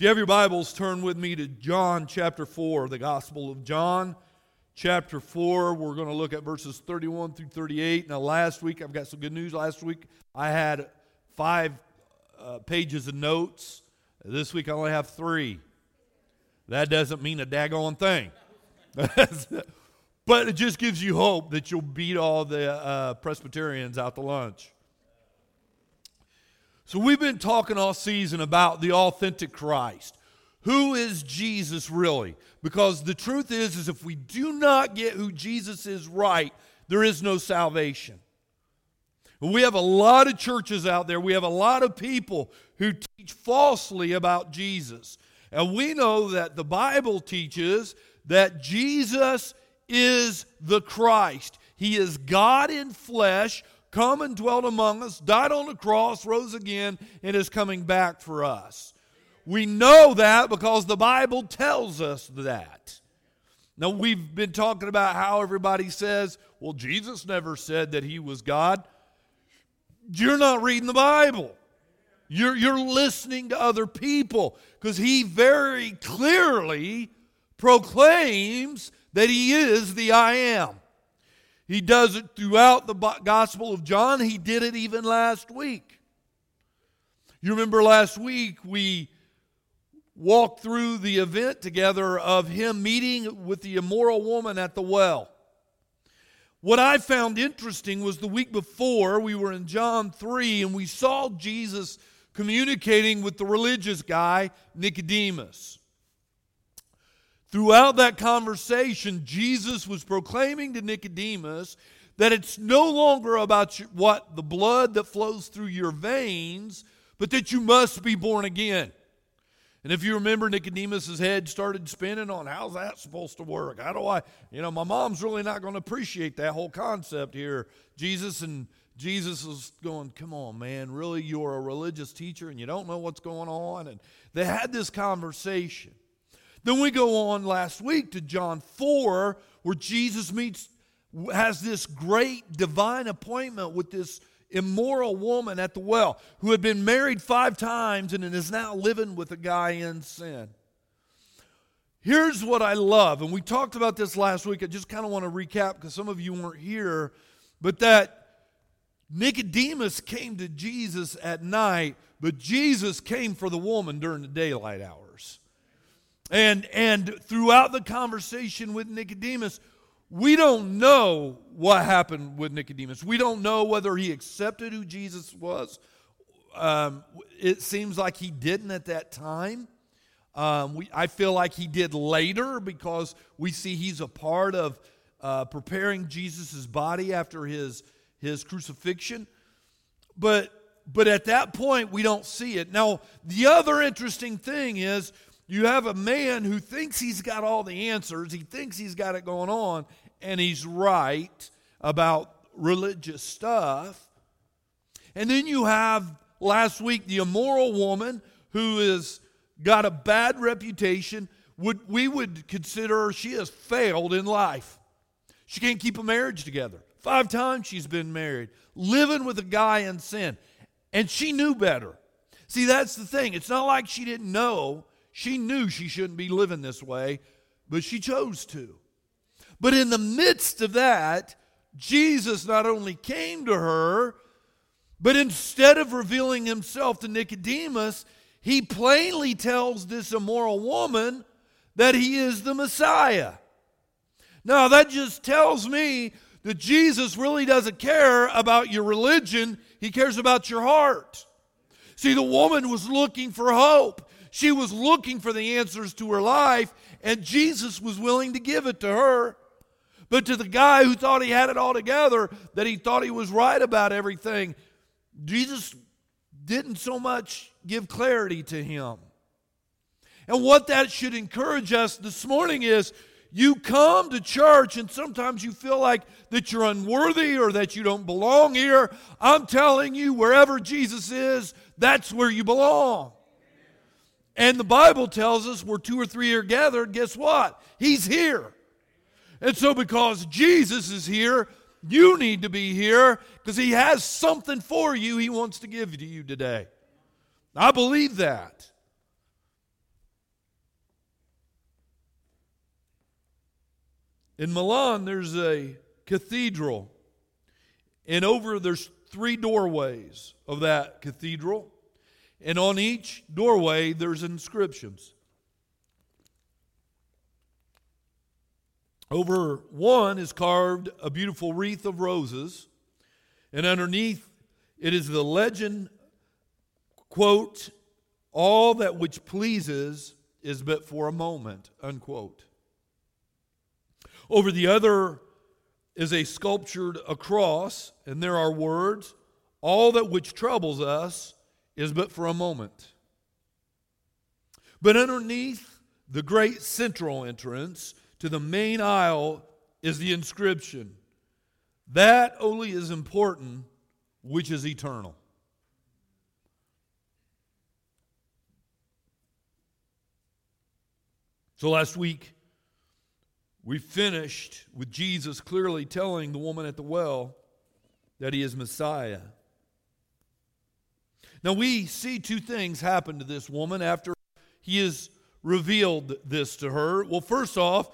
If you have your Bibles, turn with me to John chapter 4, the Gospel of John chapter 4. We're going to look at verses 31 through 38. Now last week, I've got some good news. Last week, I had 5 pages of notes. This week, I only have 3. That doesn't mean a daggone thing. But it just gives you hope that you'll beat all the Presbyterians out to lunch. So we've been talking all season about the authentic Christ. Who is Jesus really? Because the truth is if we do not get who Jesus is right, there is no salvation. We have a lot of churches out there. We have a lot of people who teach falsely about Jesus. And we know that the Bible teaches that Jesus is the Christ. He is God in flesh, come and dwelt among us, died on the cross, rose again, and is coming back for us. We know that because the Bible tells us that. Now, we've been talking about how everybody says, well, Jesus never said that he was God. You're not reading the Bible. You're listening to other people because he very clearly proclaims that he is the I am. He does it throughout the Gospel of John. He did it even last week. You remember last week we walked through the event together of him meeting with the immoral woman at the well. What I found interesting was the week before we were in John 3 and we saw Jesus communicating with the religious guy, Nicodemus. Throughout that conversation, Jesus was proclaiming to Nicodemus that it's no longer about the blood that flows through your veins, but that you must be born again. And if you remember, Nicodemus' head started spinning on how's that supposed to work? How do I, my mom's really not going to appreciate that whole concept here. Jesus was going, come on, man, really, you're a religious teacher and you don't know what's going on? And they had this conversation. Then we go on last week to John 4, where Jesus has this great divine appointment with this immoral woman at the well who had been married 5 times and is now living with a guy in sin. Here's what I love, and we talked about this last week. I just kind of want to recap because some of you weren't here, but that Nicodemus came to Jesus at night, but Jesus came for the woman during the daylight hours. And throughout the conversation with Nicodemus, we don't know what happened with Nicodemus. We don't know whether he accepted who Jesus was. It seems like he didn't at that time. I feel like he did later because we see he's a part of preparing Jesus' body after his crucifixion. But at that point, we don't see it. Now, the other interesting thing is you have a man who thinks he's got all the answers. He thinks he's got it going on, and he's right about religious stuff. And then you have, last week, the immoral woman who has got a bad reputation. We would consider her, she has failed in life. She can't keep a marriage together. 5 times she's been married, living with a guy in sin. And she knew better. See, that's the thing. It's not like she didn't know. She knew she shouldn't be living this way, but she chose to. But in the midst of that, Jesus not only came to her, but instead of revealing himself to Nicodemus, he plainly tells this immoral woman that he is the Messiah. Now, that just tells me that Jesus really doesn't care about your religion. He cares about your heart. See, the woman was looking for hope. She was looking for the answers to her life, and Jesus was willing to give it to her. But to the guy who thought he had it all together, that he thought he was right about everything, Jesus didn't so much give clarity to him. And what that should encourage us this morning is, you come to church and sometimes you feel like that you're unworthy or that you don't belong here. I'm telling you, wherever Jesus is, that's where you belong. And the Bible tells us where 2 or 3 are gathered, guess what? He's here. And so because Jesus is here, you need to be here because he has something for you he wants to give to you today. I believe that. In Milan, there's a cathedral. And there's 3 doorways of that cathedral. And on each doorway, there's inscriptions. Over one is carved a beautiful wreath of roses. And underneath, it is the legend, quote, "All that which pleases is but for a moment," unquote. Over the other is a sculptured cross, and there are words, "All that which troubles us is but for a moment." But underneath the great central entrance to the main aisle is the inscription, "That only is important which is eternal." So last week, we finished with Jesus clearly telling the woman at the well that he is Messiah. Now we see 2 things happen to this woman after he has revealed this to her. Well, first off,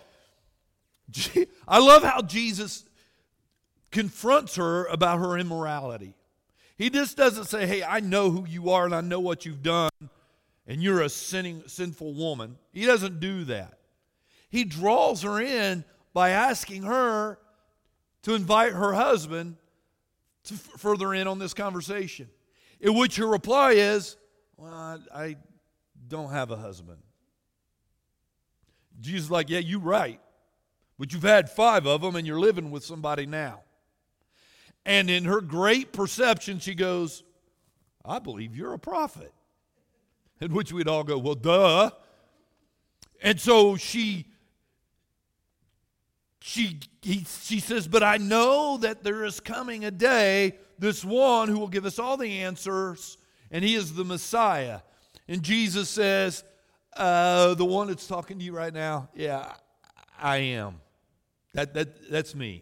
I love how Jesus confronts her about her immorality. He just doesn't say, "Hey, I know who you are and I know what you've done and you're a sinful woman." He doesn't do that. He draws her in by asking her to invite her husband to further in on this conversation. In which her reply is, "Well, I don't have a husband." Jesus is like, "Yeah, you're right. But you've had 5 of them and you're living with somebody now." And in her great perception, she goes, "I believe you're a prophet." In which we'd all go, "Well, duh." And so she says, "But I know that there is coming a day, this one who will give us all the answers, and he is the Messiah." And Jesus says, "The one that's talking to you right now, yeah, I am. That's me."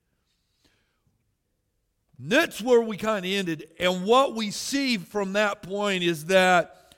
And that's where we kind of ended. And what we see from that point is that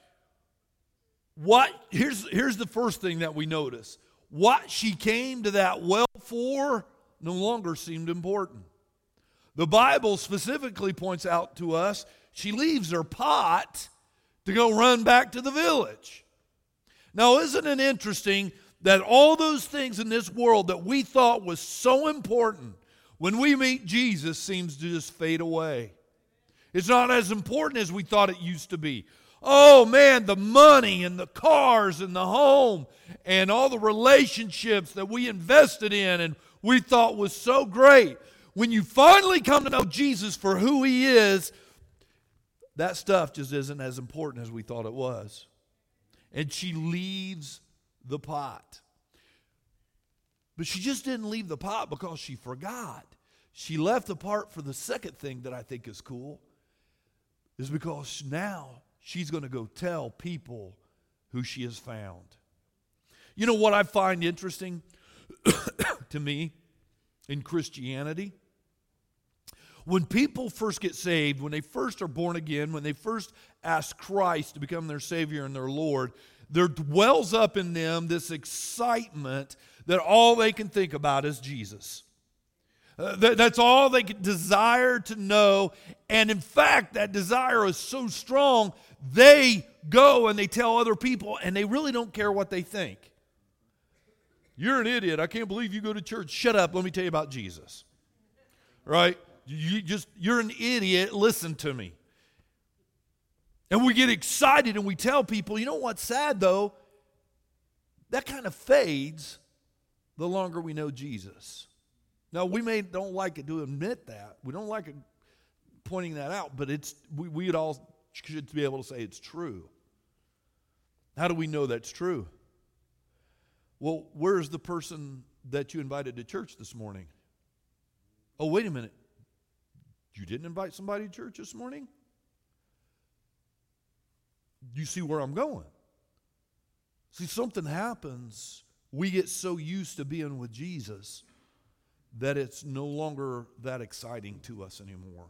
here's the first thing that we notice. What she came to that well for no longer seemed important. The Bible specifically points out to us she leaves her pot to go run back to the village. Now, isn't it interesting that all those things in this world that we thought was so important, when we meet Jesus, seems to just fade away? It's not as important as we thought it used to be. Oh man, the money and the cars and the home and all the relationships that we invested in and we thought was so great. When you finally come to know Jesus for who he is, that stuff just isn't as important as we thought it was. And she leaves the pot. But she just didn't leave the pot because she forgot. She left the pot for the second thing that I think is cool, is because now she's going to go tell people who she has found. You know what I find interesting to me in Christianity? When people first get saved, when they first are born again, when they first ask Christ to become their Savior and their Lord, there dwells up in them this excitement that all they can think about is Jesus. That's all they can desire to know. And in fact, that desire is so strong, they go and they tell other people, and they really don't care what they think. "You're an idiot. I can't believe you go to church." "Shut up. Let me tell you about Jesus." Right? You're an idiot. Listen to me. And we get excited and we tell people. You know what's sad though? That kind of fades the longer we know Jesus. Now, we don't like it to admit that. We don't like it pointing that out, but we'd all should be able to say it's true. How do we know that's true? Well, where's the person that you invited to church this morning? Oh, wait a minute. You didn't invite somebody to church this morning? You see where I'm going? See, something happens. We get so used to being with Jesus that it's no longer that exciting to us anymore.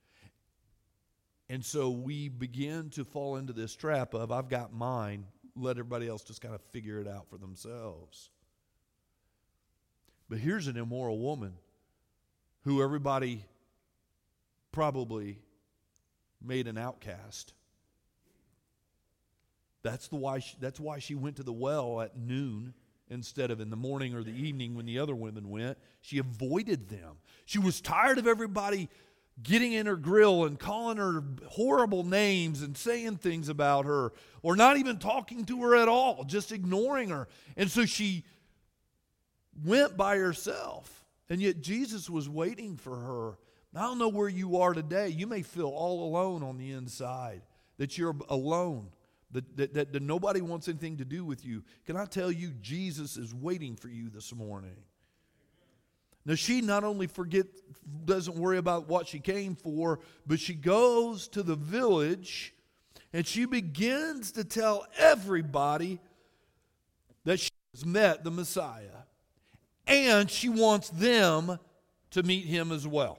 And so we begin to fall into this trap of, I've got mine, let everybody else just kind of figure it out for themselves. But here's an immoral woman who everybody probably made an outcast. That's why she went to the well at noon instead of in the morning or the evening when the other women went. She avoided them. She was tired of everybody getting in her grill and calling her horrible names and saying things about her, or not even talking to her at all, just ignoring her. And so she went by herself. And yet Jesus was waiting for her. I don't know where you are today. You may feel all alone on the inside, that you're alone, that nobody wants anything to do with you. Can I tell you, Jesus is waiting for you this morning. Now, she not only doesn't worry about what she came for, but she goes to the village and she begins to tell everybody that she has met the Messiah. And she wants them to meet him as well.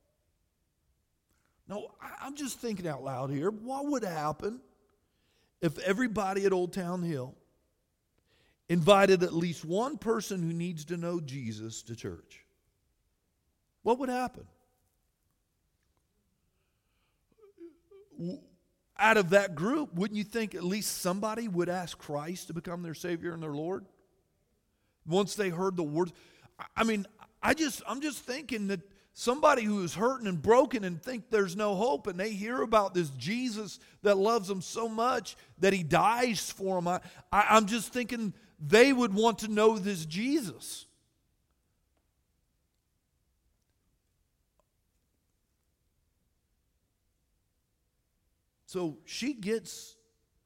Now, I'm just thinking out loud here. What would happen if everybody at Old Town Hill invited at least one person who needs to know Jesus to church? What would happen? Out of that group, wouldn't you think at least somebody would ask Christ to become their Savior and their Lord? Once they heard the words. I mean, I'm just thinking that somebody who is hurting and broken and think there's no hope, and they hear about this Jesus that loves them so much that he dies for them. I'm just thinking they would want to know this Jesus. So she gets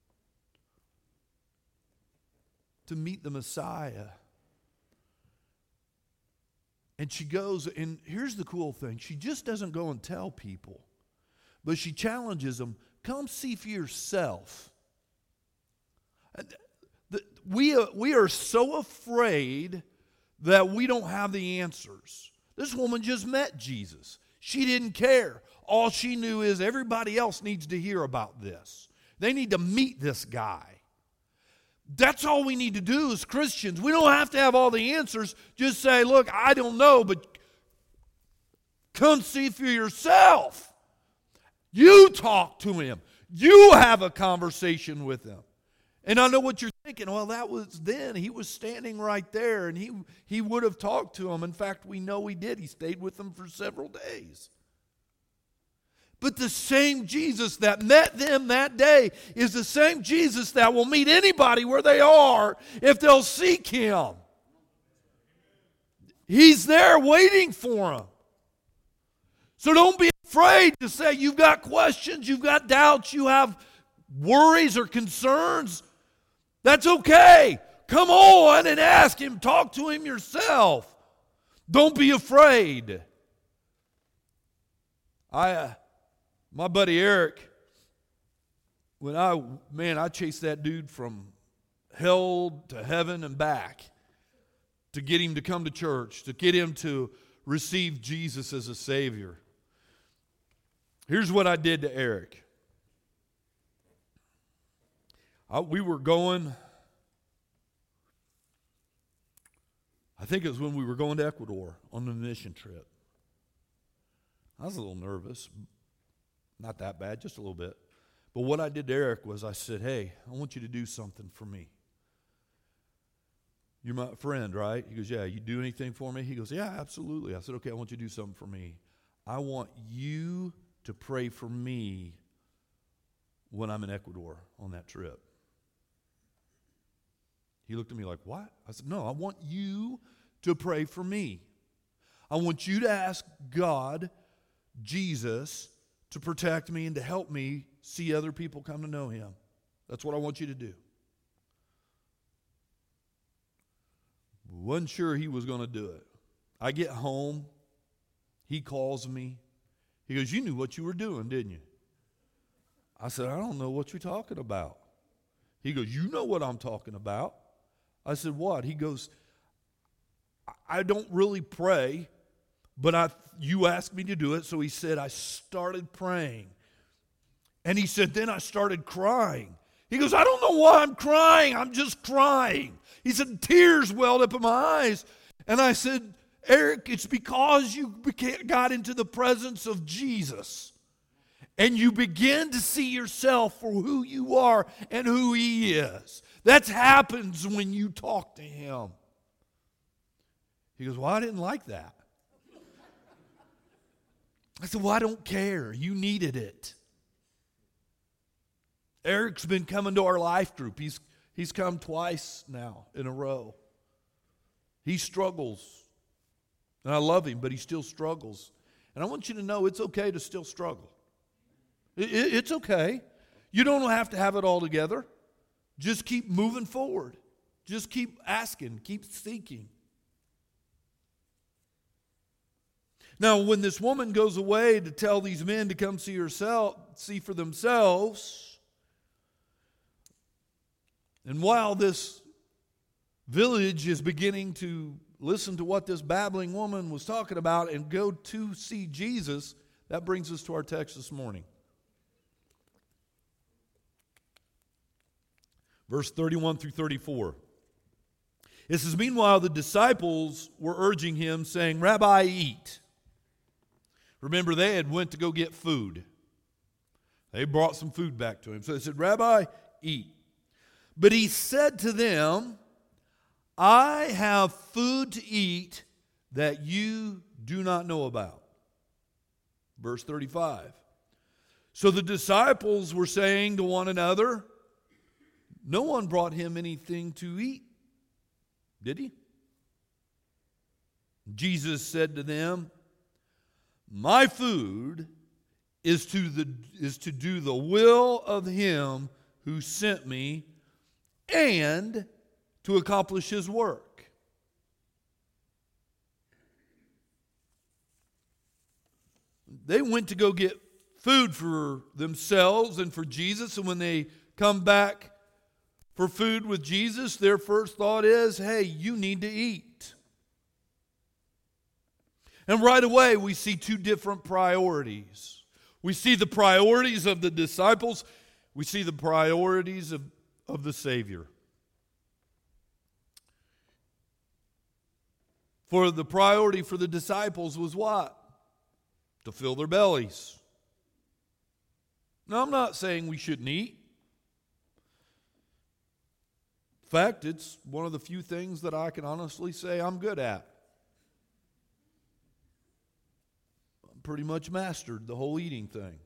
to meet the Messiah. And she goes, and here's the cool thing. She just doesn't go and tell people, but she challenges them, come see for yourself. We are so afraid that we don't have the answers. This woman just met Jesus. She didn't care. All she knew is everybody else needs to hear about this. They need to meet this guy. That's all we need to do as Christians. We don't have to have all the answers. Just say, look, I don't know, but come see for yourself. You talk to him. You have a conversation with him. And I know what you're thinking. Well, that was then. He was standing right there, and he would have talked to him. In fact, we know he did. He stayed with them for several days. But the same Jesus that met them that day is the same Jesus that will meet anybody where they are if they'll seek him. He's there waiting for them. So don't be afraid to say you've got questions, you've got doubts, you have worries or concerns. That's okay. Come on and ask him. Talk to him yourself. Don't be afraid. My buddy Eric, when I chased that dude from hell to heaven and back to get him to come to church, to get him to receive Jesus as a Savior. Here's what I did to Eric. We were going, I think it was when we were going to Ecuador on the mission trip. I was a little nervous. Not that bad, just a little bit. But what I did to Eric was I said, hey, I want you to do something for me. You're my friend, right? He goes, yeah, you do anything for me? He goes, yeah, absolutely. I said, okay, I want you to do something for me. I want you to pray for me when I'm in Ecuador on that trip. He looked at me like, what? I said, no, I want you to pray for me. I want you to ask God, Jesus, to protect me and to help me see other people come to know him. That's what I want you to do. Wasn't sure he was going to do it. I get home. He calls me. He goes, you knew what you were doing, didn't you? I said, I don't know what you're talking about. He goes, you know what I'm talking about. I said, what? He goes, I don't really pray, but you asked me to do it. So he said, I started praying. And he said, then I started crying. He goes, I don't know why I'm crying. I'm just crying. He said, tears welled up in my eyes. And I said, Eric, it's because you got into the presence of Jesus. And you begin to see yourself for who you are and who He is. That happens when you talk to Him. He goes, well, I didn't like that. I said, well, I don't care. You needed it. Eric's been coming to our life group. He's come twice now in a row. He struggles. And I love him, but he still struggles. And I want you to know it's okay to still struggle. It's okay. You don't have to have it all together. Just keep moving forward. Just keep asking. Keep seeking. Now, when this woman goes away to tell these men to come see for themselves, and while this village is beginning to listen to what this babbling woman was talking about and go to see Jesus, that brings us to our text this morning. Verse 31 through 34. It says, meanwhile, the disciples were urging him, saying, Rabbi, eat. Remember, they had went to go get food. They brought some food back to him. So they said, Rabbi, eat. But he said to them, I have food to eat that you do not know about. Verse 35. So the disciples were saying to one another, no one brought him anything to eat, did he? Jesus said to them, my food is to do the will of him who sent me and to accomplish his work. They went to go get food for themselves and for Jesus, and when they come back for food with Jesus, their first thought is, hey, you need to eat. And right away, we see two different priorities. We see the priorities of the disciples. We see the priorities of the Savior. For the priority for the disciples was what? To fill their bellies. Now, I'm not saying we shouldn't eat. In fact, it's one of the few things that I can honestly say I'm good at. I'm pretty much mastered the whole eating thing.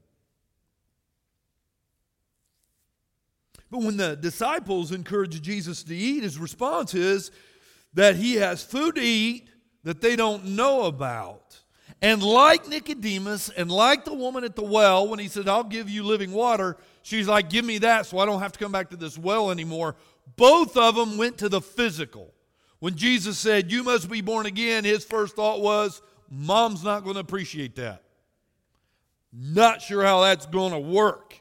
But when the disciples encourage Jesus to eat, his response is that he has food to eat that they don't know about. And like Nicodemus and like the woman at the well, when he said, I'll give you living water, she's like, give me that so I don't have to come back to this well anymore. Both of them went to the physical. When Jesus said, you must be born again, his first thought was, Mom's not going to appreciate that. Not sure how that's going to work.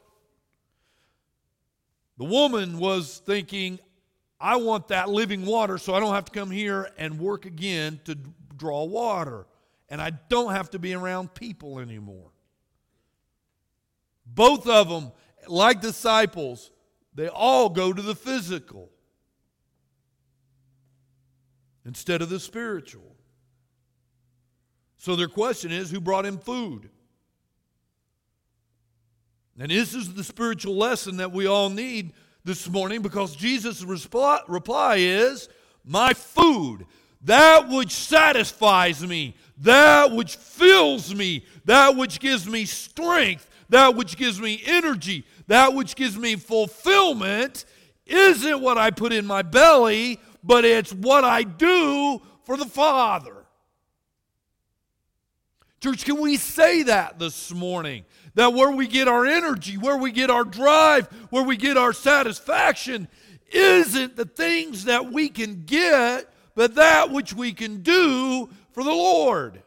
The woman was thinking, I want that living water so I don't have to come here and work again to draw water. And I don't have to be around people anymore. Both of them, like disciples, they all go to the physical instead of the spiritual. So their question is, who brought him food? And this is the spiritual lesson that we all need this morning, because Jesus' reply is, my food, that which satisfies me, that which fills me, that which gives me strength, that which gives me energy, that which gives me fulfillment, isn't what I put in my belly, but it's what I do for the Father. Church, can we say that this morning? That where we get our energy, where we get our drive, where we get our satisfaction, isn't the things that we can get, but that which we can do for the Lord.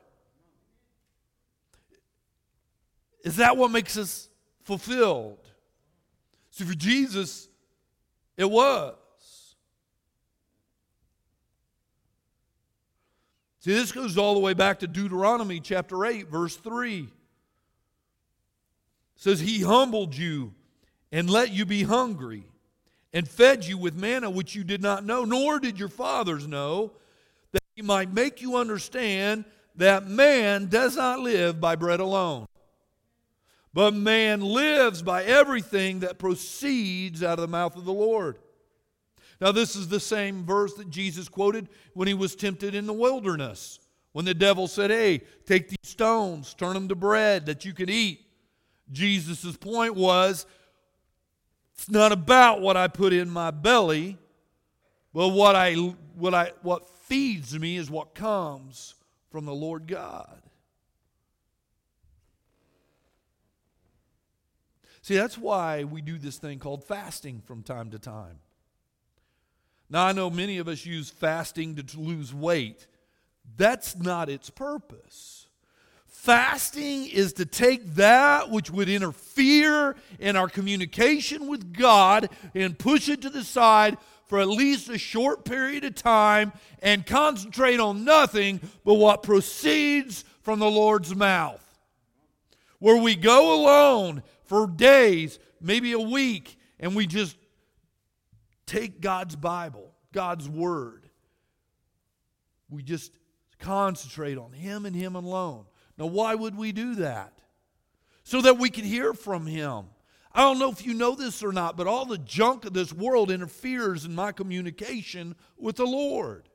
Is that what makes us fulfilled? See, for Jesus, it was. See, this goes all the way back to Deuteronomy chapter 8, verse 3. It says, he humbled you and let you be hungry and fed you with manna which you did not know, nor did your fathers know, that He might make you understand that man does not live by bread alone, but man lives by everything that proceeds out of the mouth of the Lord. Now, this is the same verse that Jesus quoted when he was tempted in the wilderness, when the devil said, hey, take these stones, turn them to bread that you can eat. Jesus' point was, it's not about what I put in my belly, but what feeds me is what comes from the Lord God. See, that's why we do this thing called fasting from time to time. Now, I know many of us use fasting to lose weight. That's not its purpose. Fasting is to take that which would interfere in our communication with God and push it to the side for at least a short period of time and concentrate on nothing but what proceeds from the Lord's mouth. Where we go alone for days, maybe a week, and we just take God's Bible, God's Word. We just concentrate on Him and Him alone. Now, why would we do that? So that we can hear from Him. I don't know if you know this or not, but all the junk of this world interferes in my communication with the Lord.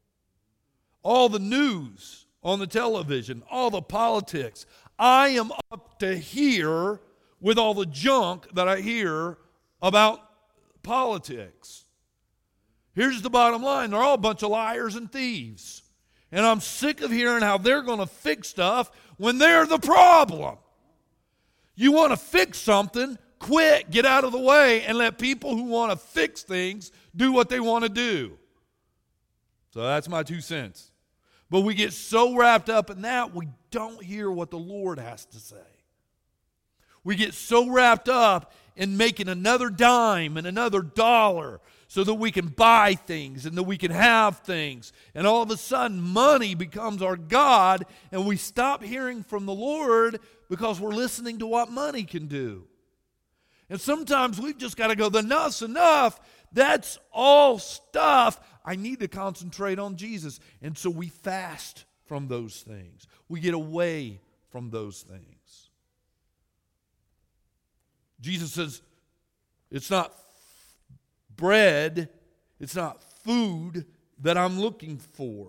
All the news on the television, all the politics. I am up to here with all the junk that I hear about politics. Here's the bottom line. They're all a bunch of liars and thieves. And I'm sick of hearing how they're going to fix stuff when they're the problem. You want to fix something, quit, get out of the way, and let people who want to fix things do what they want to do. So that's my 2 cents. But we get so wrapped up in that, we don't hear what the Lord has to say. We get so wrapped up in making another dime and another dollar so that we can buy things and that we can have things. And all of a sudden, money becomes our God, and we stop hearing from the Lord because we're listening to what money can do. And sometimes we've just got to go, enough's enough. That's all stuff. I need to concentrate on Jesus. And so we fast from those things. We get away from those things. Jesus says, it's not bread, it's not food that I'm looking for.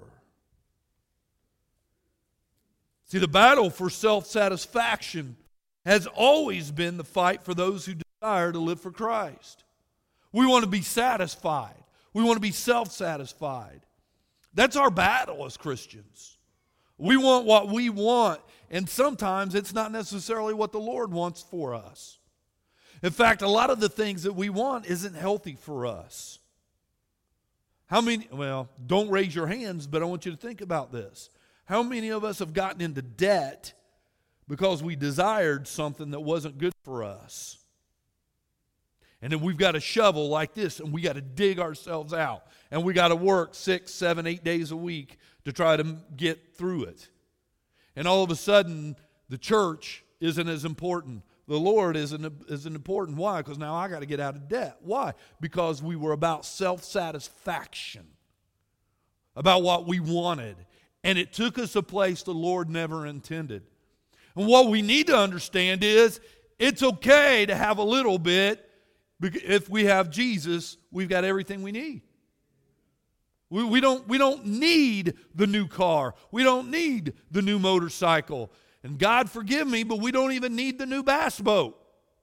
See, the battle for self-satisfaction has always been the fight for those who desire to live for Christ. We want to be satisfied. We want to be self-satisfied. That's our battle as Christians. We want what we want, and sometimes it's not necessarily what the Lord wants for us. In fact, a lot of the things that we want isn't healthy for us. Don't raise your hands, but I want you to think about this. How many of us have gotten into debt because we desired something that wasn't good for us? And then we've got a shovel like this, and we got to dig ourselves out. And we got to work 6, 7, 8 days a week to try to get through it. And all of a sudden, the church isn't as important. The Lord isn't important. Why? Because now I got to get out of debt. Why? Because we were about self-satisfaction, about what we wanted. And it took us a place the Lord never intended. And what we need to understand is it's okay to have a little bit. If we have Jesus, we've got everything we need. We don't need the new car. We don't need the new motorcycle. And God forgive me, but we don't even need the new bass boat.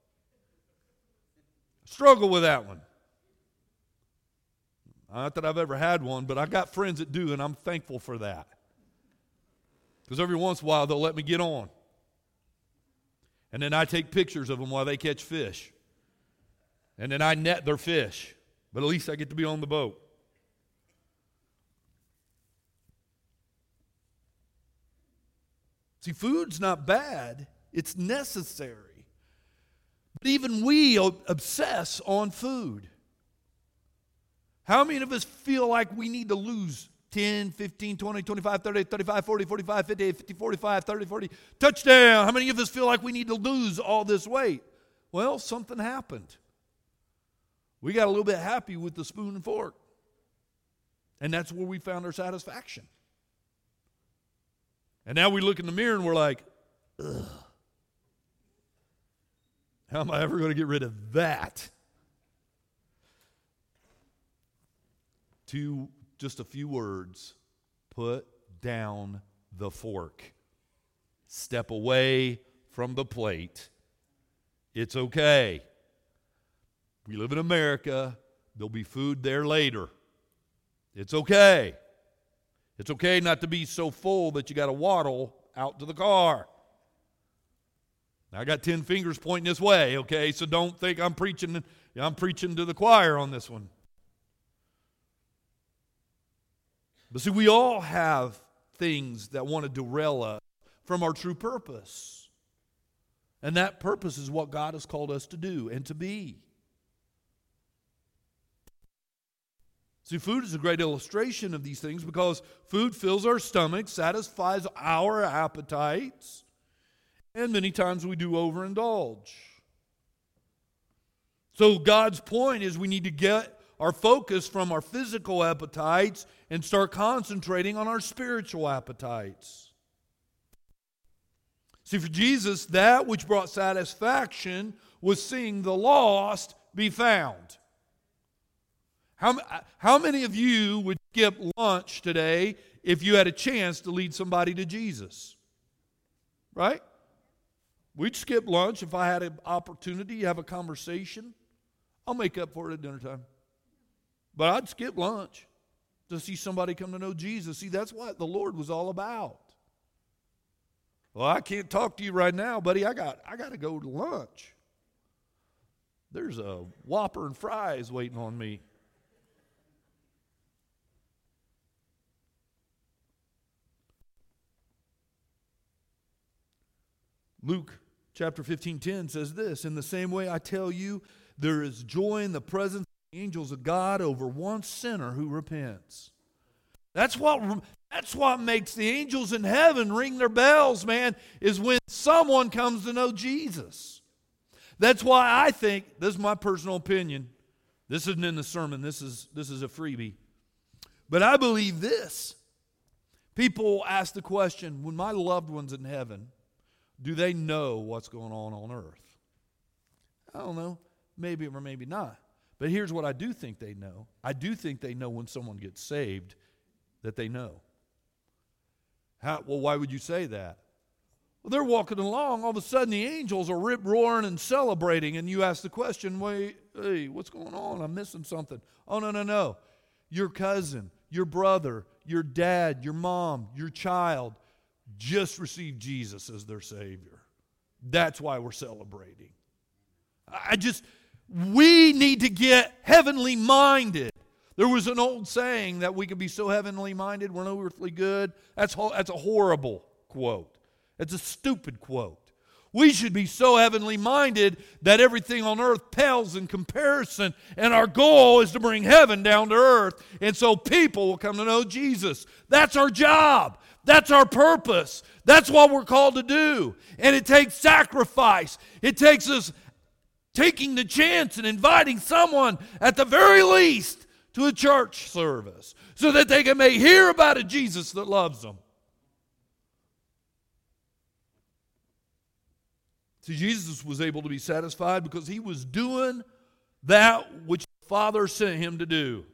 Struggle with that one. Not that I've ever had one, but I got friends that do, and I'm thankful for that. Because every once in a while, they'll let me get on. And then I take pictures of them while they catch fish. And then I net their fish. But at least I get to be on the boat. See, food's not bad. It's necessary. But even we obsess on food. How many of us feel like we need to lose 10, 15, 20, 25, 30, 35, 40, 45, 50, 50, 45, 30, 40. Touchdown! How many of us feel like we need to lose all this weight? Well, something happened. We got a little bit happy with the spoon and fork. And that's where we found our satisfaction. And now we look in the mirror and we're like, ugh. How am I ever going to get rid of that? Just a few words. Put down the fork. Step away from the plate. It's okay. We live in America. There'll be food there later. It's okay. It's okay not to be so full that you got to waddle out to the car. Now, I got 10 fingers pointing this way, okay? So don't think I'm preaching to the choir on this one. But see, we all have things that want to derail us from our true purpose. And that purpose is what God has called us to do and to be. See, food is a great illustration of these things because food fills our stomach, satisfies our appetites, and many times we do overindulge. So God's point is we need to get our focus from our physical appetites and start concentrating on our spiritual appetites. See, for Jesus, that which brought satisfaction was seeing the lost be found. How many of you would skip lunch today if you had a chance to lead somebody to Jesus? Right? We'd skip lunch if I had an opportunity to have a conversation. I'll make up for it at dinner time. But I'd skip lunch to see somebody come to know Jesus. See, that's what the Lord was all about. Well, I can't talk to you right now, buddy. I got to go to lunch. There's a Whopper and fries waiting on me. Luke chapter 15:10 says this, in the same way I tell you, there is joy in the presence of the angels of God over one sinner who repents. That's what makes the angels in heaven ring their bells, man, is when someone comes to know Jesus. That's why I think, this is my personal opinion, this isn't in the sermon, this is a freebie, but I believe this. People ask the question, when my loved one's in heaven, do they know what's going on earth? I don't know. Maybe or maybe not. But here's what I do think they know. I do think they know when someone gets saved that they know. Well, why would you say that? Well, they're walking along. All of a sudden, the angels are rip-roaring and celebrating. And you ask the question, wait, hey, what's going on? I'm missing something. Oh, no. Your cousin, your brother, your dad, your mom, your child just received Jesus as their Savior. That's why we're celebrating. We need to get heavenly minded. There was an old saying that we can be so heavenly minded, we're no earthly good. That's a horrible quote. It's a stupid quote. We should be so heavenly minded that everything on earth pales in comparison, and our goal is to bring heaven down to earth, and so people will come to know Jesus. That's our job. That's our purpose. That's what we're called to do. And it takes sacrifice. It takes us taking the chance and inviting someone, at the very least, to a church service so that they may hear about a Jesus that loves them. See, Jesus was able to be satisfied because he was doing that which the Father sent him to do.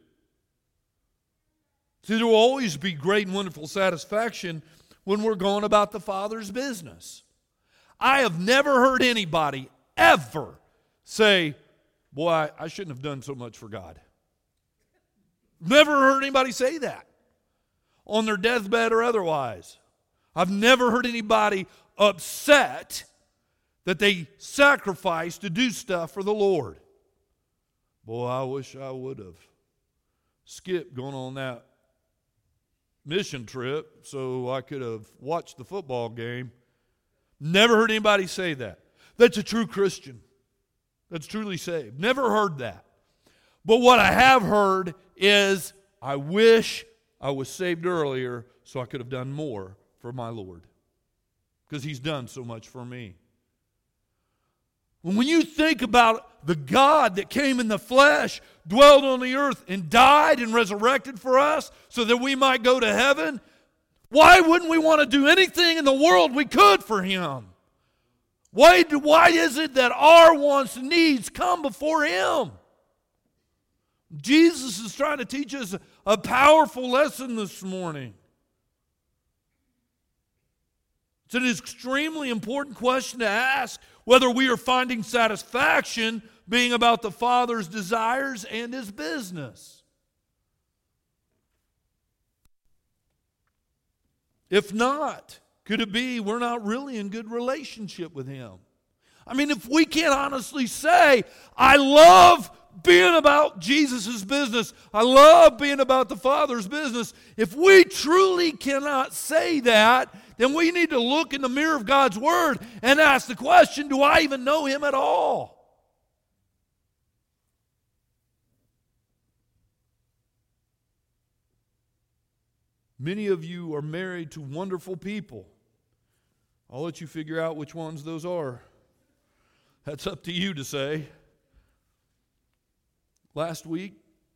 See, there will always be great and wonderful satisfaction when we're going about the Father's business. I have never heard anybody ever say, boy, I shouldn't have done so much for God. Never heard anybody say that on their deathbed or otherwise. I've never heard anybody upset that they sacrificed to do stuff for the Lord. Boy, I wish I would have skipped going on that mission trip so I could have watched the football game. Never heard anybody say that. That's a true Christian. That's truly saved. Never heard that. But what I have heard is, I wish I was saved earlier so I could have done more for my Lord, because he's done so much for me. When you think about the God that came in the flesh, dwelled on the earth, and died and resurrected for us so that we might go to heaven, Why wouldn't we want to do anything in the world we could for Him? Why is it that our wants and needs come before Him? Jesus is trying to teach us a powerful lesson this morning. It's an extremely important question to ask, whether we are finding satisfaction being about the Father's desires and His business. If not, could it be we're not really in good relationship with Him? I mean, if we can't honestly say, I love being about Jesus' business, I love being about the Father's business, if we truly cannot say that, then we need to look in the mirror of God's Word and ask the question, do I even know Him at all? Many of you are married to wonderful people. I'll let you figure out which ones those are. That's up to you to say. Last week,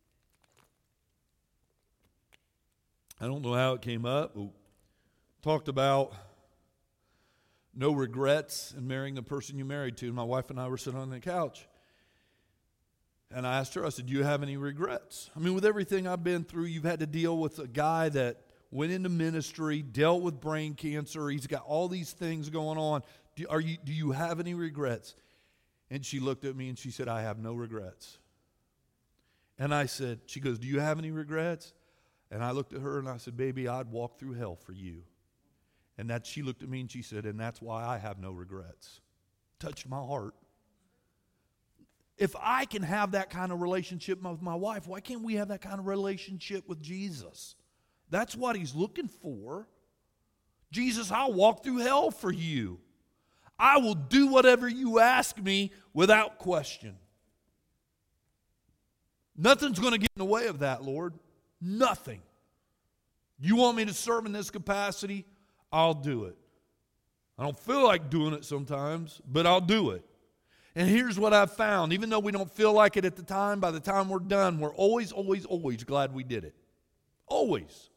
I don't know how it came up, but talked about no regrets in marrying the person you married to. My wife and I were sitting on the couch, and I asked her, I said, do you have any regrets? I mean, with everything I've been through, you've had to deal with a guy that went into ministry, dealt with brain cancer. He's got all these things going on. Do you have any regrets? And she looked at me and she said, I have no regrets. And I said, she goes, do you have any regrets? And I looked at her and I said, baby, I'd walk through hell for you. And she looked at me and she said, and that's why I have no regrets. Touched my heart. If I can have that kind of relationship with my wife, why can't we have that kind of relationship with Jesus? That's what He's looking for. Jesus, I'll walk through hell for you. I will do whatever you ask me without question. Nothing's going to get in the way of that, Lord. Nothing. You want me to serve in this capacity? I'll do it. I don't feel like doing it sometimes, but I'll do it. And here's what I've found. Even though we don't feel like it at the time, by the time we're done, we're always, always, always glad we did it. Always.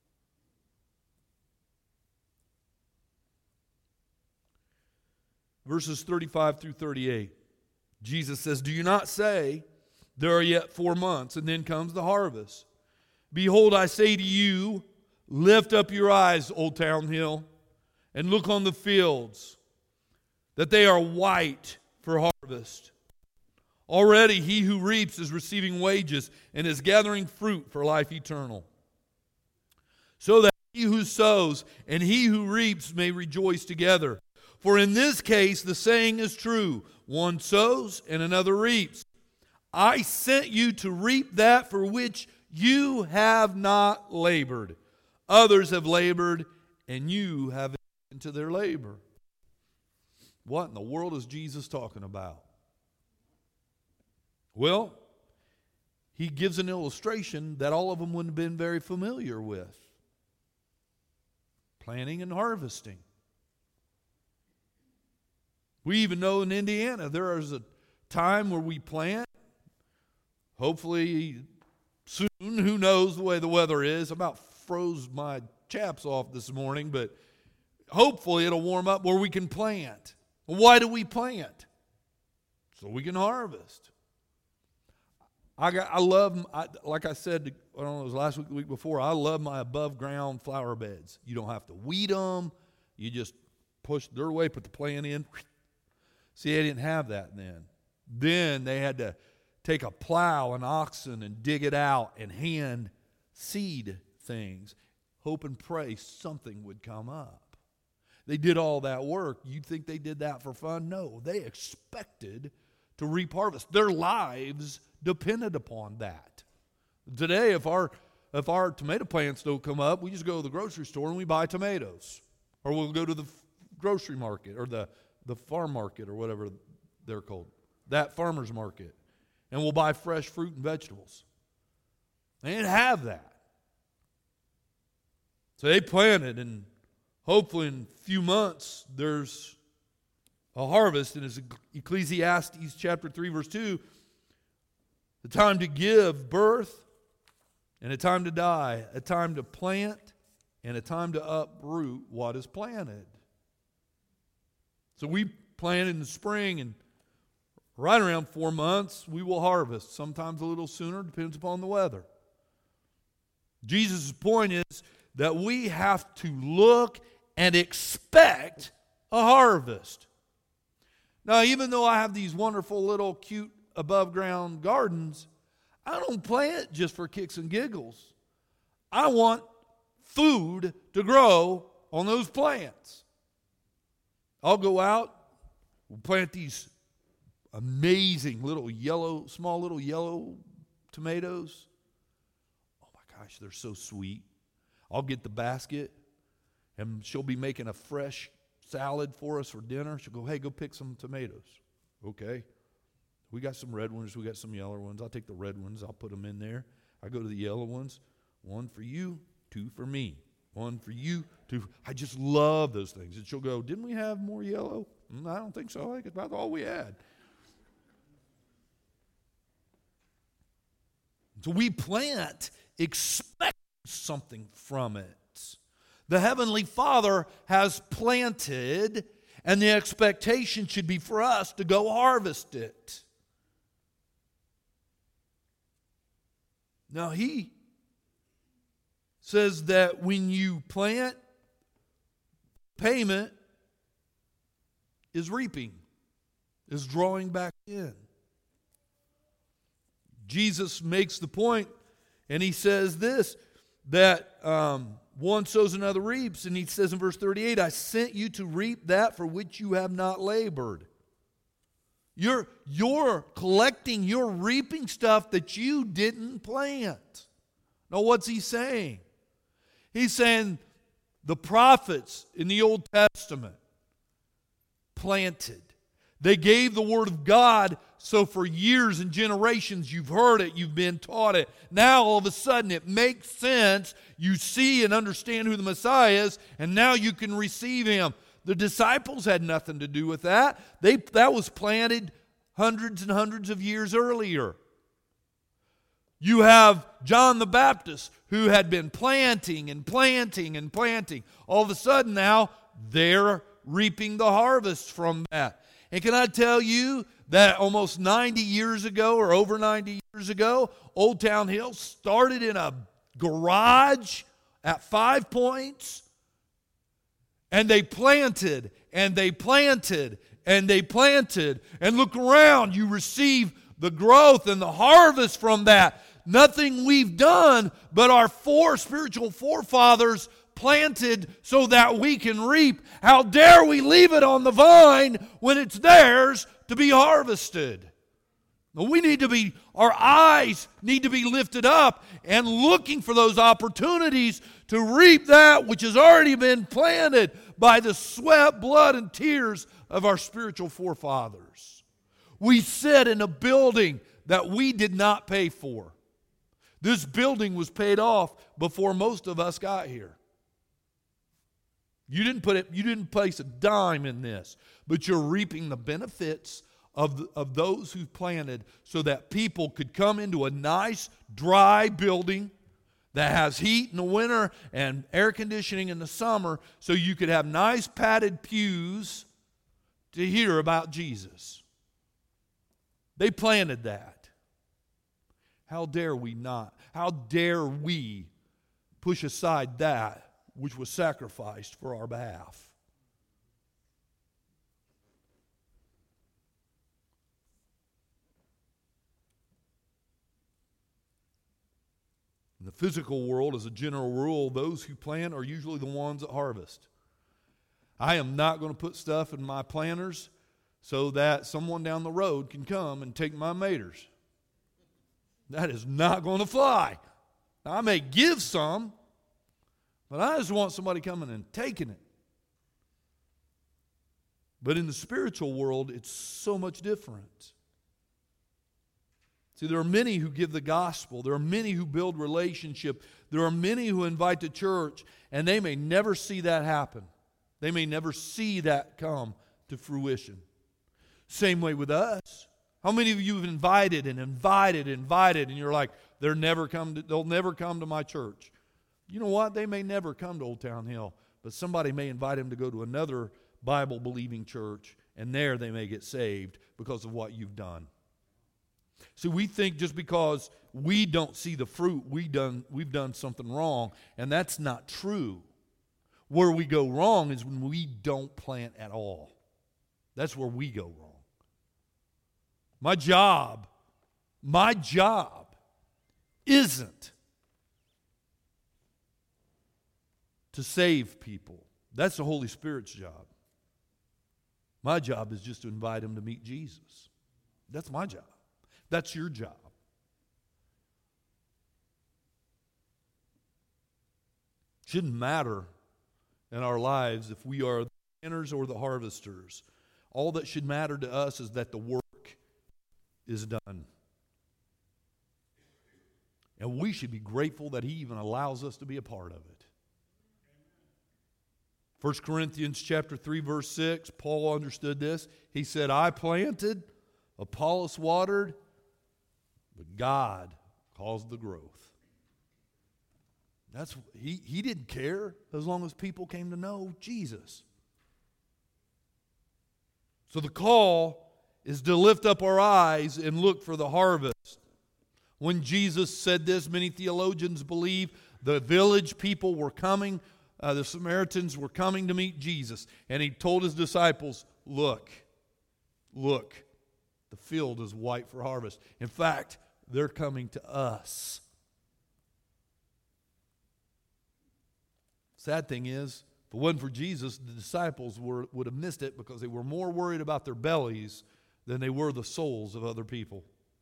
Verses 35 through 38. Jesus says, do you not say, there are yet 4 months, and then comes the harvest? Behold, I say to you, lift up your eyes, Old Town Hill, and look on the fields, that they are white for harvest. Already he who reaps is receiving wages and is gathering fruit for life eternal. So that he who sows and he who reaps may rejoice together. For in this case the saying is true, one sows and another reaps. I sent you to reap that for which you have not labored. Others have labored, and you have entered into their labor. What in the world is Jesus talking about? Well, He gives an illustration that all of them wouldn't have been very familiar with. Planting and harvesting. We even know in Indiana there is a time where we plant. Hopefully soon, who knows the way the weather is. I about froze my chaps off this morning, but hopefully it'll warm up where we can plant. Why do we plant? So we can harvest. I love, like I said, I don't know, it was last week, the week before, I love my above ground flower beds. You don't have to weed them. You just push their way, put the plant in. See, they didn't have that then. Then they had to take a plow and oxen and dig it out and hand seed things. Hope and pray something would come up. They did all that work. You'd think they did that for fun? No, they expected to reap harvest. Their lives depended upon that. Today, if our tomato plants don't come up, we just go to the grocery store and we buy tomatoes. Or we'll go to the grocery market or the farm market or whatever they're called. That farmer's market. And we'll buy fresh fruit and vegetables. They didn't have that. So they planted, and hopefully in a few months there's a harvest. And it's Ecclesiastes chapter 3 verse 2, the time to give birth and a time to die, a time to plant and a time to uproot what is planted. So we plant in the spring, and right around 4 months, we will harvest. Sometimes a little sooner, depends upon the weather. Jesus' point is that we have to look and expect a harvest. Now, even though I have these wonderful little cute above-ground gardens, I don't plant just for kicks and giggles. I want food to grow on those plants. I'll go out, we'll plant these amazing small little yellow tomatoes. Oh my gosh, they're so sweet. I'll get the basket, and she'll be making a fresh salad for us for dinner. She'll go, hey, go pick some tomatoes. Okay. We got some red ones. We got some yellow ones. I'll take the red ones. I'll put them in there. I go to the yellow ones. 1 for you, 2 for me. 1 for you, 2. I just love those things. And she'll go, didn't we have more yellow? I don't think so. I think it's about all we had. So we plant, expect something from it. The Heavenly Father has planted, and the expectation should be for us to go harvest it. Now, He says that when you plant, payment is reaping, is drawing back in. Jesus makes the point, and He says this, that one sows, another reaps. And He says in verse 38, I sent you to reap that for which you have not labored. You're collecting, you're reaping stuff that you didn't plant. Now, what's He saying? He's saying the prophets in the Old Testament planted. They gave the Word of God, so for years and generations you've heard it, you've been taught it. Now all of a sudden it makes sense. You see and understand who the Messiah is, and now you can receive Him. The disciples had nothing to do with that. That was planted hundreds and hundreds of years earlier. You have John the Baptist, who had been planting and planting and planting. All of a sudden now, they're reaping the harvest from that. And can I tell you that almost 90 years ago, or over 90 years ago, Old Town Hill started in a garage at 5 Points, and they planted, and they planted, and they planted. And look around, you receive the growth and the harvest from that. Nothing we've done, but our 4 spiritual forefathers planted so that we can reap. How dare we leave it on the vine when it's theirs to be harvested? Our eyes need to be lifted up and looking for those opportunities to reap that which has already been planted by the sweat, blood, and tears of our spiritual forefathers. We sit in a building that we did not pay for. This building was paid off before most of us got here. You didn't place a dime in this, but you're reaping the benefits of those who planted so that people could come into a nice, dry building that has heat in the winter and air conditioning in the summer, so you could have nice padded pews to hear about Jesus. They planted that. How dare we not? How dare we push aside that which was sacrificed for our behalf? In the physical world, as a general rule, those who plant are usually the ones that harvest. I am not going to put stuff in my planters so that someone down the road can come and take my maters. That is not going to fly. Now, I may give some, but I just want somebody coming and taking it. But in the spiritual world, it's so much different. See, there are many who give the gospel. There are many who build relationship. There are many who invite to church, and they may never see that happen. They may never see that come to fruition. Same way with us. How many of you have invited, and you're like, they'll never come to my church. You know what? They may never come to Old Town Hill, but somebody may invite them to go to another Bible-believing church, and there they may get saved because of what you've done. See, we think just because we don't see the fruit, we've done something wrong, and that's not true. Where we go wrong is when we don't plant at all. That's where we go wrong. My job isn't to save people. That's the Holy Spirit's job. My job is just to invite them to meet Jesus. That's my job. That's your job. Shouldn't matter in our lives if we are the planters or the harvesters. All that should matter to us is that the work is done. And we should be grateful that He even allows us to be a part of it. 1 Corinthians chapter 3, verse 6, Paul understood this. He said, I planted, Apollos watered, but God caused the growth. He didn't care as long as people came to know Jesus. So the call is to lift up our eyes and look for the harvest. When Jesus said this, many theologians believe the village people were coming, the Samaritans were coming to meet Jesus. And He told His disciples, look, the field is white for harvest. In fact, they're coming to us. Sad thing is, if it wasn't for Jesus, the disciples would have missed it because they were more worried about their bellies than they were the souls of other people.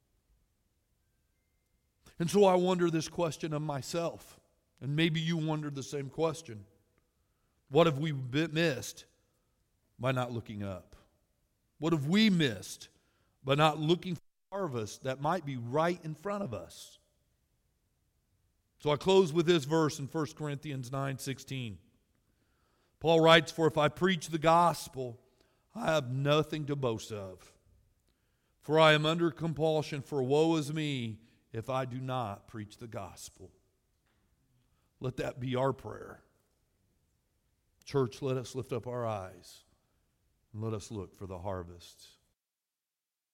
And so I wonder this question of myself, and maybe you wonder the same question. What have we missed by not looking up? What have we missed by not looking for harvest that might be right in front of us? So I close with this verse in 1 Corinthians 9:16. Paul writes, for if I preach the gospel, I have nothing to boast of. For I am under compulsion, for woe is me if I do not preach the gospel. Let that be our prayer. Church, let us lift up our eyes and let us look for the harvest.